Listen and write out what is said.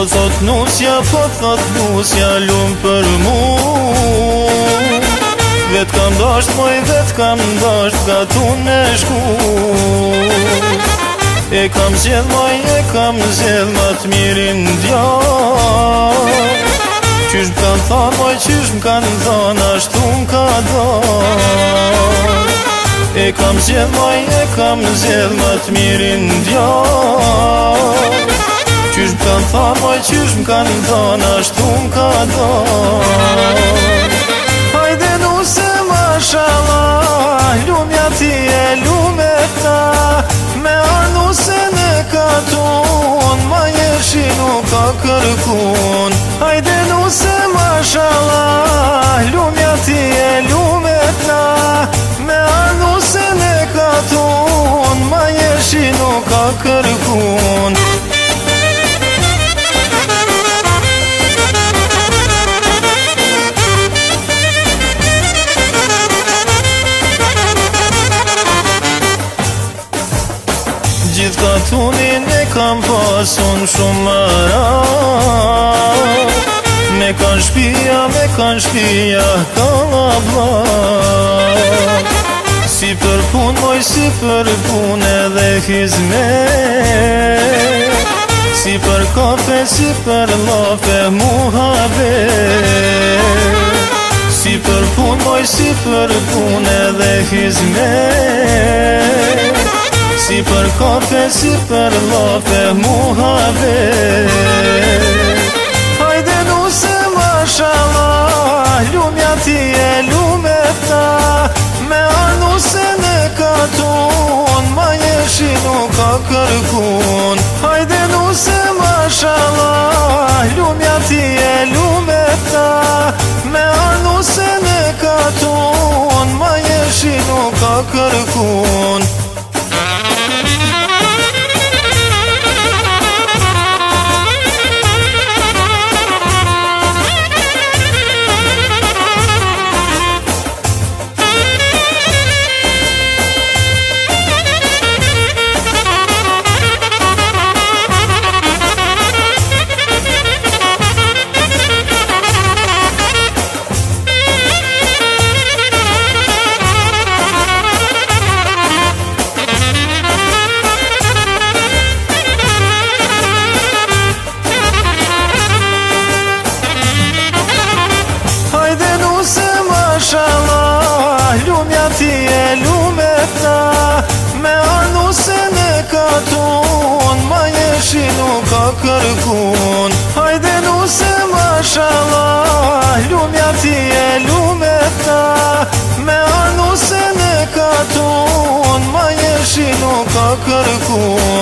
thot nusja, po thot nusja, lumë për mu. Vet kam dasht, moj vet kam dasht, ka tu me shku. E kam zjedh, moj e kam zjedh, ma t'mirin djarë. Qysh m'kan than, moj qysh m'kan than, ashtu m'ka dar. E kam zjedh, moj e kam zjedh, ma t'mirin djarë. Qysh m'kan than, moj qysh m'kan than, ashtu m'ka dar. Hajde nuse mashallah, lumja ti e lume ta. Me arnuse në katon, ma jeshi nuk ka kërkun. Hajde nuse mashallah, lumja ti e lume ta. Me arnuse në katon, ma jeshi nuk ka kërkun. Gjithë katunin e kam pasun shumë mara. Me kanë shpia, ka labla. Si për pun, moj si për pun edhe hizmet. Si për kafe, si për lafe, muhabet. Si për pun, moj si për pun edhe hizmet. Si për kafe, si për lafe, muhabet. Hajde nuse mashallah, lumja ti e lume ta. Me arnuse në katon, ma jeshi nuk ka kërkun. Hajde nuse mashallah, lumja ti e lume ta. Me arnuse në katon, ma jeshi nuk ka kërkun. Mashallah, lumja ti e lume ta. Me arnuse në katon, ma jeshi nuk ka kërkun. Hajde nuse mashallah, lumja ti e lume ta. Me arnuse në katon, ma jeshi nuk ka kërkun.